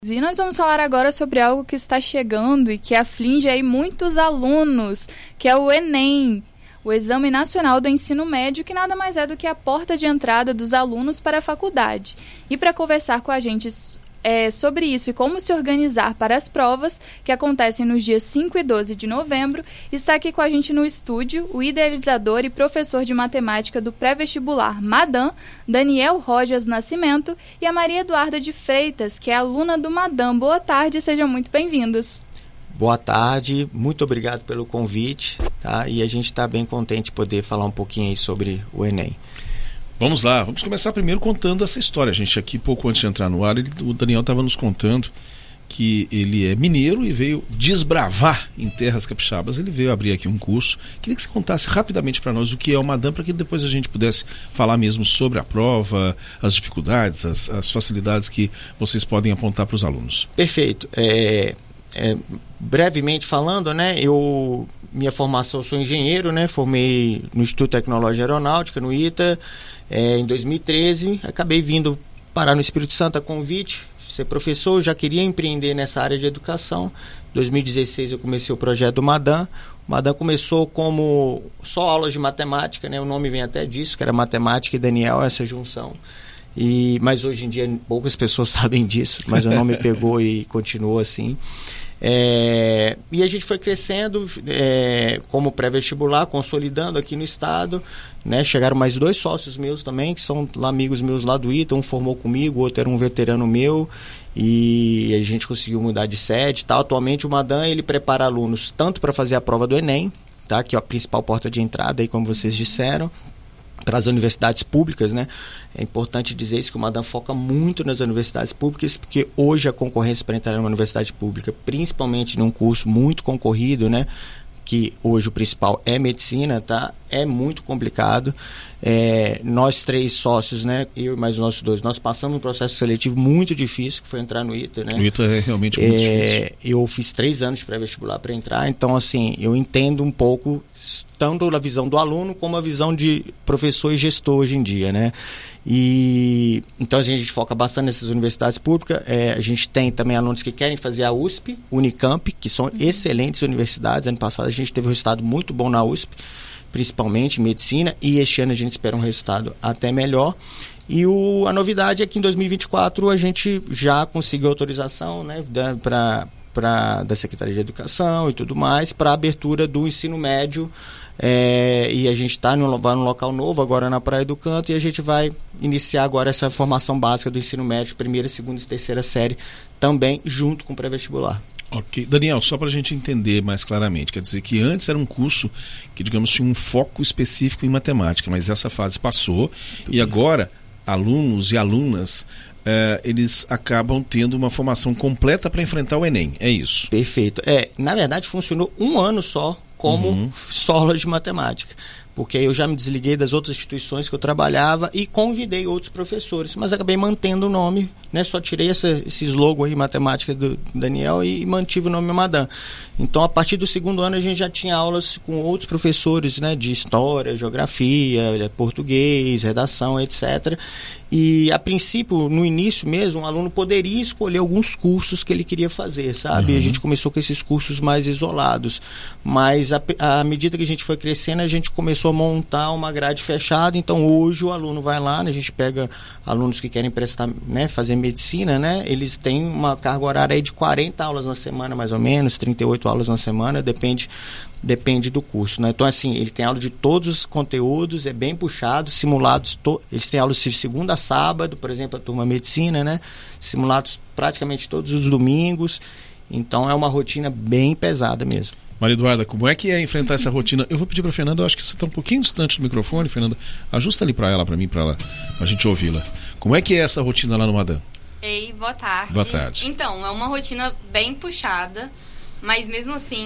E nós vamos falar agora sobre algo que está chegando e que aflige aí muitos alunos, que é o Enem, o Exame Nacional do Ensino Médio, que nada mais é do que a porta de entrada dos alunos para a faculdade. E para conversar com a gente sobre isso e como se organizar para as provas, que acontecem nos dias 5 e 12 de novembro, está aqui com a gente no estúdio o idealizador e professor de matemática do pré-vestibular Madam, Daniel Rojas Nascimento, e a Maria Eduarda de Freitas, que é aluna do Madam. Boa tarde, sejam muito bem-vindos. Boa tarde, muito obrigado pelo convite, tá? E a gente está bem contente de poder falar um pouquinho aí sobre o Enem. Vamos lá, vamos começar primeiro contando essa história. A gente aqui, pouco antes de entrar no ar, o Daniel estava nos contando que ele é mineiro e veio desbravar em terras capixabas. Ele veio abrir aqui um curso. Queria que você contasse rapidamente para nós o que é o Madam, para que depois a gente pudesse falar mesmo sobre a prova, as dificuldades, as facilidades que vocês podem apontar para os alunos. Perfeito. Brevemente falando, né, minha formação, eu sou engenheiro, né, formei no Instituto de Tecnologia Aeronáutica, no ITA, em 2013, acabei vindo parar no Espírito Santo a convite, ser professor, já queria empreender nessa área de educação. Em 2016 eu comecei o projeto do Madam. O Madam começou como só aulas de matemática, né, o nome vem até disso, que era matemática e Daniel, essa junção. Mas hoje em dia poucas pessoas sabem disso, mas o nome pegou e continuou assim. E a gente foi crescendo como pré-vestibular, consolidando aqui no estado, né? Chegaram mais 2 sócios meus também, que são amigos meus lá do ITA, um formou comigo, o outro era um veterano meu, e a gente conseguiu mudar de sede, tá? Atualmente o Madam, ele prepara alunos tanto para fazer a prova do Enem, tá? Que é a principal porta de entrada, aí, como vocês disseram, para as universidades públicas, né? É importante dizer isso, que o Madam foca muito nas universidades públicas, porque hoje a concorrência para entrar numa universidade pública, principalmente num curso muito concorrido, né? Que hoje o principal é medicina, tá? É muito complicado. Nós 3 sócios, né? Eu e mais os nossos 2, nós passamos um processo seletivo muito difícil, que foi entrar no ITA, né? O ITA é realmente muito difícil. Eu fiz 3 anos de pré-vestibular para entrar, então assim, eu entendo um pouco tanto a visão do aluno como a visão de professor e gestor hoje em dia, né? Então assim, a gente foca bastante nessas universidades públicas. A gente tem também alunos que querem fazer a USP, Unicamp, que são excelentes universidades. Ano passado a gente teve um resultado muito bom na USP, principalmente em medicina, e este ano a gente espera um resultado até melhor. E a novidade é que em 2024 a gente já conseguiu autorização, né, da Secretaria de Educação e tudo mais, para a abertura do ensino médio, e a gente está num local novo agora na Praia do Canto, e a gente vai iniciar agora essa formação básica do ensino médio, 1ª, 2ª e 3ª série, também junto com o pré-vestibular. Ok. Daniel, só para a gente entender mais claramente, quer dizer que antes era um curso que, digamos, tinha um foco específico em matemática, mas essa fase passou e agora alunos e alunas, eles acabam tendo uma formação completa para enfrentar o Enem, é isso? Perfeito. Na verdade, funcionou 1 ano só como só aula de matemática, porque eu já me desliguei das outras instituições que eu trabalhava e convidei outros professores, mas acabei mantendo o nome, né? Só tirei esse slogan aí, matemática do Daniel, e mantive o nome Madam. Então, a partir do 2º ano, a gente já tinha aulas com outros professores, né? De história, geografia, português, redação, etc. E, a princípio, no início mesmo, um aluno poderia escolher alguns cursos que ele queria fazer, sabe? A gente começou com esses cursos mais isolados, mas à medida que a gente foi crescendo, a gente começou a montar uma grade fechada. Então, hoje o aluno vai lá, né? A gente pega alunos que querem prestar, né? Fazer medicina, né? Eles têm uma carga horária aí de 40 aulas na semana, mais ou menos, 38 aulas na semana, depende do curso, né? Então, assim, ele tem aula de todos os conteúdos, é bem puxado, simulados, eles têm aulas de segunda a sábado, por exemplo, a turma medicina, né? Simulados praticamente todos os domingos, então é uma rotina bem pesada mesmo. Maria Eduarda, como é que é enfrentar essa rotina? Eu vou pedir para a Fernanda, eu acho que você está um pouquinho distante do microfone, Fernanda, ajusta ali para mim, para a gente ouvi-la. Como é que é essa rotina lá no Madam? Ei, boa tarde. Boa tarde. Então, é uma rotina bem puxada, mas mesmo assim,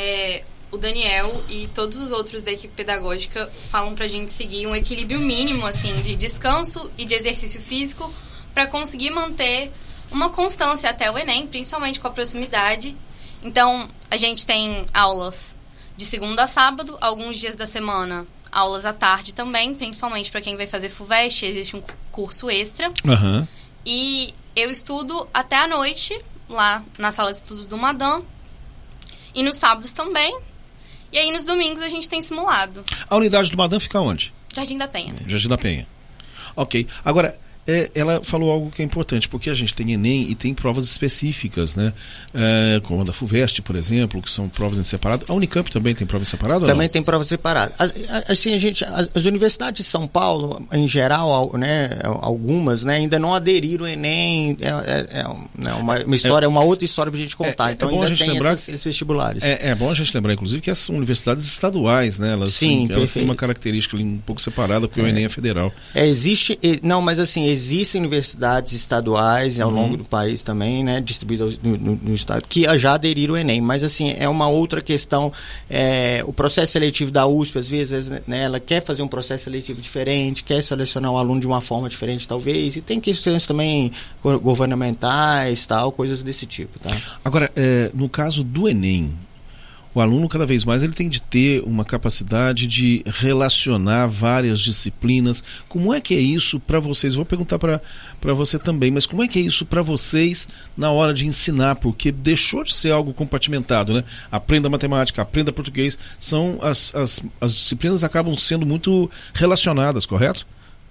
o Daniel e todos os outros da equipe pedagógica falam pra gente seguir um equilíbrio mínimo, assim, de descanso e de exercício físico para conseguir manter uma constância até o Enem, principalmente com a proximidade. Então, a gente tem aulas de segunda a sábado, alguns dias da semana, aulas à tarde também, principalmente para quem vai fazer FUVEST, existe um curso extra. Uhum. E eu estudo até a noite, lá na sala de estudos do Madame, e nos sábados também. E aí, nos domingos, a gente tem simulado. A unidade do Madame fica onde? Jardim da Penha. Jardim da Penha. Ok. Agora, ela falou algo que é importante, porque a gente tem Enem e tem provas específicas, né? Como a da FUVEST, por exemplo, que são provas em separado. A Unicamp também tem prova em separado? Também tem prova separada. Assim, as universidades de São Paulo, em geral, né, algumas, né, ainda não aderiram ao Enem. Uma história, uma outra história pra gente contar. Então ainda tem esses vestibulares. É bom a gente lembrar, inclusive, que as são universidades estaduais, né? Elas têm uma característica ali um pouco separada, porque o Enem é federal. Mas assim, existem universidades estaduais ao longo do país também, né, distribuídas no estado, que já aderiram ao Enem, mas assim, é uma outra questão, o processo seletivo da USP, às vezes, né, ela quer fazer um processo seletivo diferente, quer selecionar o aluno de uma forma diferente, talvez, e tem questões também governamentais, tal, coisas desse tipo, tá? Agora, no caso do Enem, o aluno, cada vez mais, ele tem de ter uma capacidade de relacionar várias disciplinas. Como é que é isso para vocês? Vou perguntar para você também, mas como é que é isso para vocês na hora de ensinar? Porque deixou de ser algo compartimentado, né? Aprenda matemática, aprenda português. As disciplinas acabam sendo muito relacionadas, correto?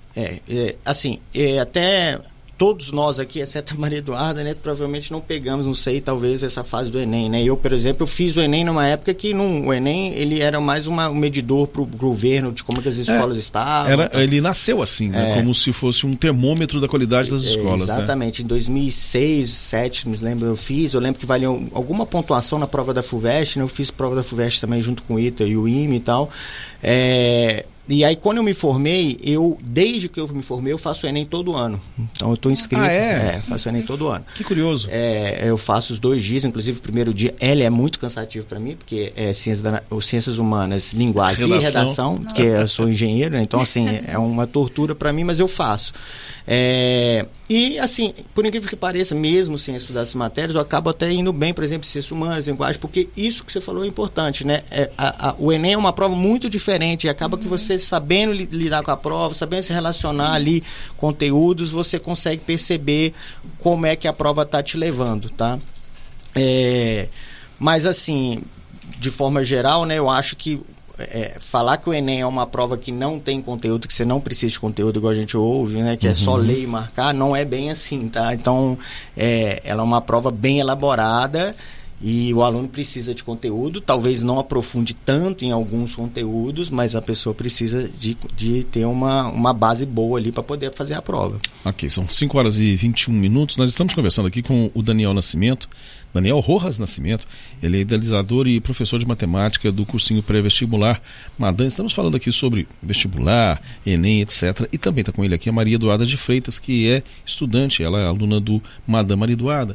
Até... Todos nós aqui, exceto a Maria Eduarda, né, provavelmente não pegamos, não sei, talvez essa fase do Enem, né? Eu, por exemplo, fiz o Enem numa época que o Enem, ele era mais um medidor para o governo de como que as escolas estavam. Ele nasceu assim, né? Como se fosse um termômetro da qualidade das escolas, exatamente. Né? Em 2006, 2007, não lembro, eu lembro que valia alguma pontuação na prova da FUVEST, né? Eu fiz prova da FUVEST também junto com o ITA e o IME e tal. E aí, quando eu me formei, desde que eu me formei, eu faço o Enem todo ano. Então, eu estou inscrito. Faço o Enem todo ano. Que curioso. Eu faço os 2 dias, inclusive o primeiro dia, ele é muito cansativo para mim, porque é ciências humanas, linguagem e redação, porque eu sou engenheiro, né? Então, assim, é uma tortura para mim, mas eu faço. E, assim, por incrível que pareça, mesmo sem estudar essas matérias, eu acabo até indo bem, por exemplo, ciências humanas, linguagem, porque isso que você falou é importante, né? O Enem é uma prova muito diferente, e acaba que você, sabendo lidar com a prova, sabendo se relacionar ali, conteúdos, você consegue perceber como é que a prova está te levando, tá? Mas, assim, de forma geral, né, eu acho que falar que o Enem é uma prova que não tem conteúdo, que você não precisa de conteúdo, igual a gente ouve, né, que é só ler e marcar, não é bem assim, tá? Então, ela é uma prova bem elaborada e o aluno precisa de conteúdo, talvez não aprofunde tanto em alguns conteúdos, mas a pessoa precisa de ter uma base boa ali para poder fazer a prova. Ok, são 5h21. Nós estamos conversando aqui com o Daniel Rojas Nascimento. Ele é idealizador e professor de matemática do cursinho pré-vestibular Madame. Estamos falando aqui sobre vestibular, Enem, etc. E também está com ele aqui a Maria Eduarda de Freitas, que é estudante, ela é aluna do Madame Maria Eduarda.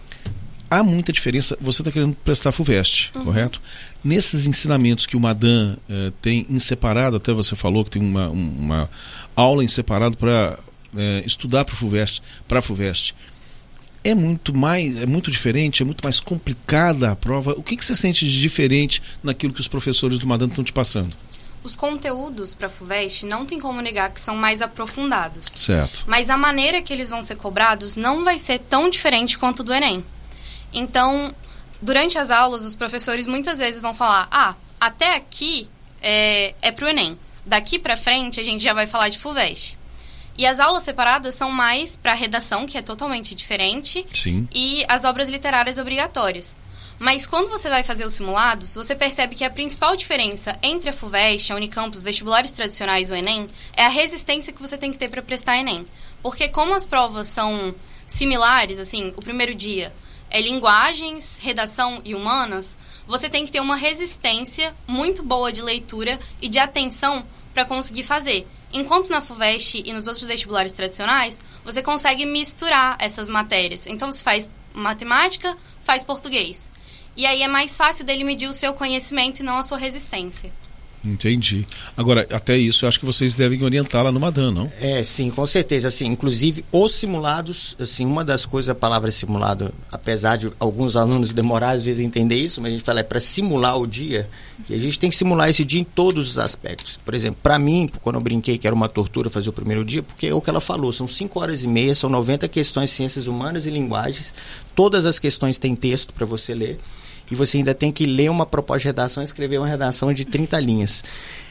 Há muita diferença, você está querendo prestar FUVEST, correto? Nesses ensinamentos que o Madame tem em separado, até você falou que tem uma aula em separado para estudar para a FUVEST, é muito diferente, é muito mais complicada a prova. O que você sente de diferente naquilo que os professores do Madame estão te passando? Os conteúdos para a FUVEST não tem como negar que são mais aprofundados. Certo. Mas a maneira que eles vão ser cobrados não vai ser tão diferente quanto do Enem. Então, durante as aulas, os professores muitas vezes vão falar: até aqui é para o Enem. Daqui para frente, a gente já vai falar de FUVEST. E as aulas separadas são mais para redação, que é totalmente diferente. Sim. E as obras literárias obrigatórias. Mas quando você vai fazer os simulados, você percebe que a principal diferença entre a FUVEST, a Unicamp, os vestibulares tradicionais e o Enem é a resistência que você tem que ter para prestar Enem. Porque como as provas são similares, assim, o primeiro dia é linguagens, redação e humanas, você tem que ter uma resistência muito boa de leitura e de atenção para conseguir fazer. Enquanto na FUVEST e nos outros vestibulares tradicionais, você consegue misturar essas matérias. Então, você faz matemática, faz português. E aí é mais fácil dele medir o seu conhecimento e não a sua resistência. Entendi. Agora, até isso, eu acho que vocês devem orientá-la no Madan, não? Sim, com certeza. Assim, inclusive, os simulados, assim, uma das coisas, a palavra simulado, apesar de alguns alunos demorarem às vezes a entender isso, mas a gente fala para simular o dia, e a gente tem que simular esse dia em todos os aspectos. Por exemplo, para mim, quando eu brinquei que era uma tortura fazer o primeiro dia, porque é o que ela falou, são 5h30, são 90 questões de ciências humanas e linguagens, todas as questões têm texto para você ler, e você ainda tem que ler uma proposta de redação e escrever uma redação de 30 linhas.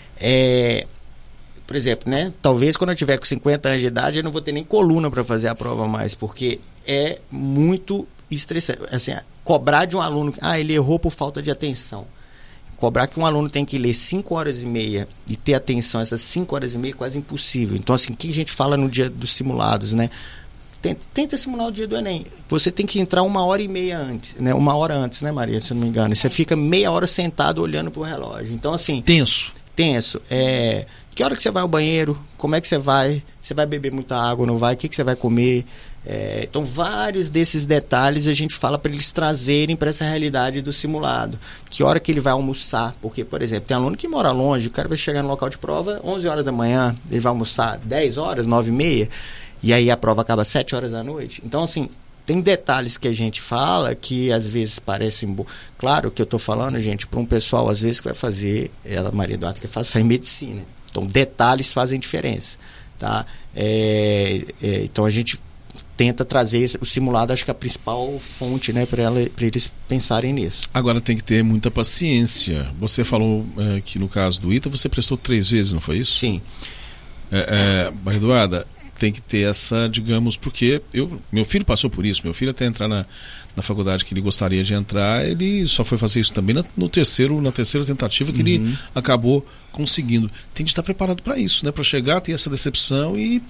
Por exemplo, né? Talvez quando eu tiver com 50 anos de idade eu não vou ter nem coluna para fazer a prova mais, porque é muito estressante. Assim, cobrar de um aluno, ele errou por falta de atenção. Cobrar que um aluno tem que ler 5h30 e ter atenção essas 5h30 é quase impossível. Então, assim, o que a gente fala no dia dos simulados, né? Tenta simular o dia do Enem. Você tem que entrar 1h30 antes, né? 1 hora antes, né, Maria? Se eu não me engano. Você fica meia hora sentado olhando pro relógio. Então, assim... Tenso. Que hora que você vai ao banheiro? Como é que você vai? Você vai beber muita água, não vai? O que você vai comer? Então, vários desses detalhes a gente fala para eles trazerem para essa realidade do simulado. Que hora que ele vai almoçar? Porque, por exemplo, tem aluno que mora longe, o cara vai chegar no local de prova 11 horas da manhã, ele vai almoçar 10 horas, 9h30, e aí a prova acaba 7 horas da noite. Então, assim, tem detalhes que a gente fala que às vezes parecem... Claro que eu estou falando, gente, para um pessoal, às vezes, que vai fazer... Ela, Maria Eduarda, que faz sair medicina. Então, detalhes fazem diferença. Tá? Então, a gente tenta trazer o simulado, acho que é a principal fonte, né, para eles pensarem nisso. Agora, tem que ter muita paciência. Você falou que, no caso do ITA, você prestou 3 vezes, não foi isso? Sim. Maria Eduarda... tem que ter essa, digamos, porque meu filho passou por isso, meu filho até entrar na faculdade que ele gostaria de entrar, ele só foi fazer isso também na terceira tentativa que ele acabou conseguindo. Tem de estar preparado para isso, né? Para chegar, ter essa decepção e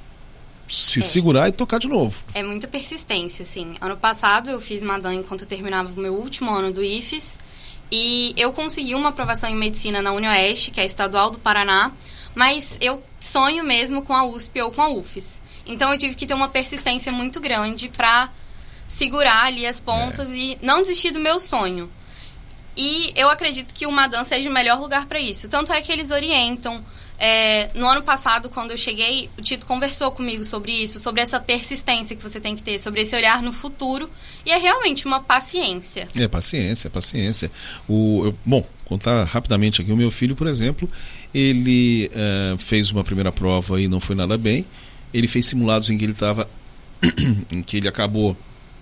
se segurar e tocar de novo. É muita persistência, assim. Ano passado eu fiz Madan enquanto eu terminava o meu último ano do IFES e eu consegui uma aprovação em medicina na UniOeste, que é a estadual do Paraná, mas eu sonho mesmo com a USP ou com a UFES. Então eu tive que ter uma persistência muito grande para segurar ali as pontas e não desistir do meu sonho. E eu acredito que o Madan seja o melhor lugar para isso. Tanto é que eles orientam. No ano passado, quando eu cheguei, o Tito conversou comigo sobre isso, sobre essa persistência que você tem que ter, sobre esse olhar no futuro. E é realmente uma paciência. Paciência. Bom, contar rapidamente aqui, o meu filho, por exemplo, ele fez uma primeira prova e não foi nada bem. Ele fez simulados em que ele estava em que ele acabou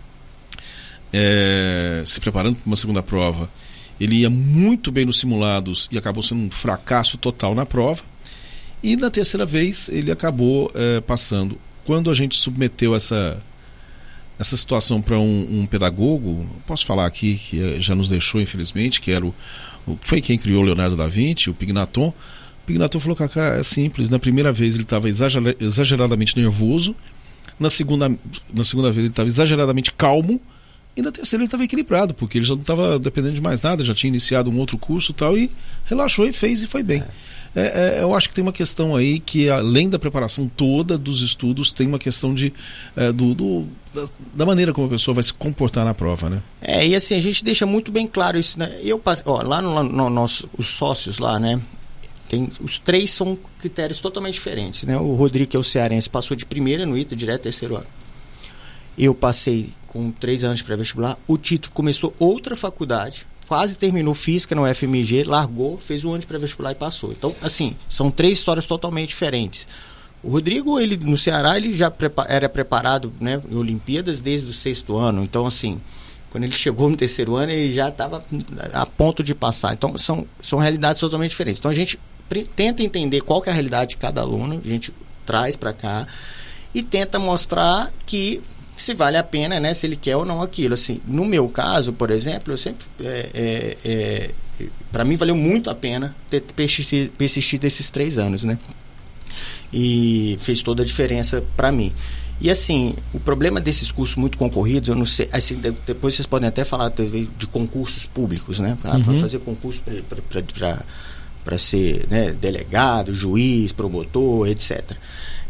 se preparando para uma segunda prova. Ele ia muito bem nos simulados e acabou sendo um fracasso total na prova. E na terceira vez ele acabou passando. Quando a gente submeteu essa situação para um pedagogo, posso falar aqui que já nos deixou, infelizmente, que era foi quem criou o Leonardo da Vinci, o Pignaton. O Pignaton falou: Cacá, é simples. Na primeira vez ele estava exageradamente nervoso, na segunda vez ele estava exageradamente calmo, e na terceira ele estava equilibrado, porque ele já não estava dependendo de mais nada, já tinha iniciado um outro curso e tal, e relaxou e fez e foi bem. Eu acho que tem uma questão aí que, além da preparação toda dos estudos, tem uma questão da maneira como a pessoa vai se comportar na prova, né? E assim, a gente deixa muito bem claro isso, né? Lá no nosso, os sócios lá, né? Os 3 são critérios totalmente diferentes, né? O Rodrigo, que é o cearense, passou de primeira no ITA, direto terceiro ano. Eu passei com 3 anos de pré-vestibular. O Tito começou outra faculdade, quase terminou física no FMG, largou, fez um ano de pré-vestibular e passou. Então, assim, são 3 histórias totalmente diferentes. O Rodrigo, ele no Ceará, ele já era preparado, né, em Olimpíadas desde o 6º ano. Então, assim, quando ele chegou no terceiro ano, ele já estava a ponto de passar. Então, são realidades totalmente diferentes. Então, a gente tenta entender qual que é a realidade de cada aluno, a gente traz para cá e tenta mostrar que se vale a pena, né, se ele quer ou não aquilo. Assim, no meu caso, por exemplo, eu sempre para mim valeu muito a pena ter persistido esses 3 anos, né? E fez toda a diferença para mim. E assim, o problema desses cursos muito concorridos, eu não sei, assim, depois vocês podem até falar de concursos públicos, né? Para fazer concurso para ser, né, delegado, juiz, promotor, etc.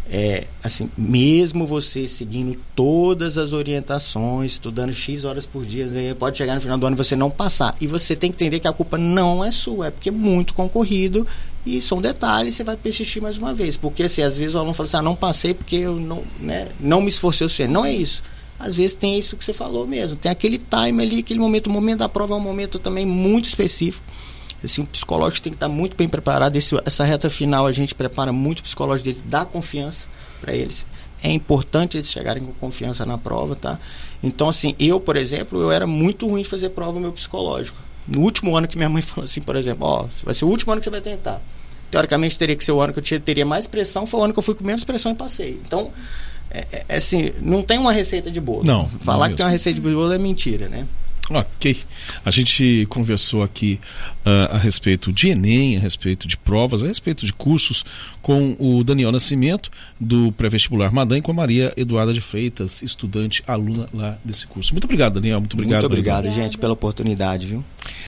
assim, mesmo você seguindo todas as orientações, estudando X horas por dia, pode chegar no final do ano e você não passar. E você tem que entender que a culpa não é sua, é porque é muito concorrido e são detalhes, você vai persistir mais uma vez. Porque, assim, às vezes o aluno fala assim, não passei porque eu não me esforcei o suficiente. Não é isso. Às vezes tem isso que você falou mesmo, tem aquele time ali, aquele momento, o momento da prova é um momento também muito específico. Assim, o psicológico tem que estar muito bem preparado. Essa reta final a gente prepara muito o psicológico dele, dá confiança para eles. É importante eles chegarem com confiança na prova, tá? Então, assim, eu, por exemplo, eu era muito ruim de fazer prova no meu psicológico. No último ano que minha mãe falou assim, por exemplo, vai ser o último ano que você vai tentar. Teoricamente teria que ser o ano que eu teria mais pressão, foi o ano que eu fui com menos pressão e passei. Então, assim, não tem uma receita de bolo. Não. Falar que tem uma receita de bolo é mentira, né? Ok. A gente conversou aqui a respeito de Enem, a respeito de provas, a respeito de cursos com o Daniel Nascimento, do pré-vestibular Madam, e com a Maria Eduarda de Freitas, estudante, aluna lá desse curso. Muito obrigado, Daniel. Muito obrigado, gente, pela oportunidade, viu?